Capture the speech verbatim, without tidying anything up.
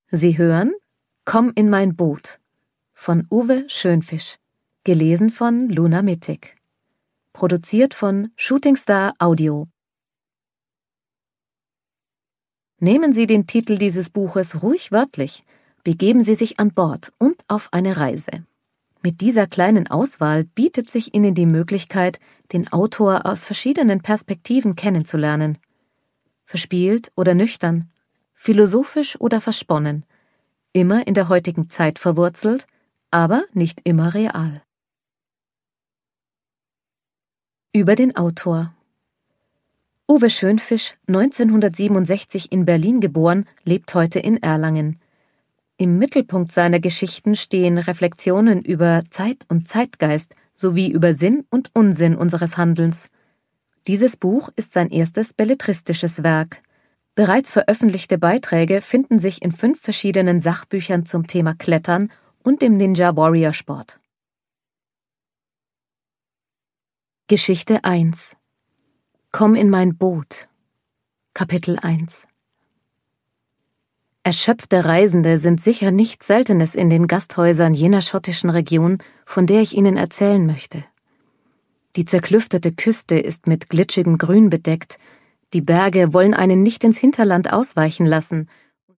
Sie hören »Komm in mein Boot« von Uwe Schönfisch, gelesen von Luna Mittig. Produziert von Shooting Star Audio. Nehmen Sie den Titel dieses Buches ruhig wörtlich, begeben Sie sich an Bord und auf eine Reise. Mit dieser kleinen Auswahl bietet sich Ihnen die Möglichkeit, den Autor aus verschiedenen Perspektiven kennenzulernen. Verspielt oder nüchtern, philosophisch oder versponnen, immer in der heutigen Zeit verwurzelt, aber nicht immer real. Über den Autor. Uwe Schönfisch, neunzehnhundertsiebenundsechzig in Berlin geboren, lebt heute in Erlangen. Im Mittelpunkt seiner Geschichten stehen Reflexionen über Zeit und Zeitgeist sowie über Sinn und Unsinn unseres Handelns. Dieses Buch ist sein erstes belletristisches Werk. Bereits veröffentlichte Beiträge finden sich in fünf verschiedenen Sachbüchern zum Thema Klettern und dem Ninja-Warrior-Sport. Geschichte eins. Komm in mein Boot. Kapitel eins. Erschöpfte Reisende sind sicher nichts Seltenes in den Gasthäusern jener schottischen Region, von der ich Ihnen erzählen möchte. Die zerklüftete Küste ist mit glitschigem Grün bedeckt, die Berge wollen einen nicht ins Hinterland ausweichen lassen,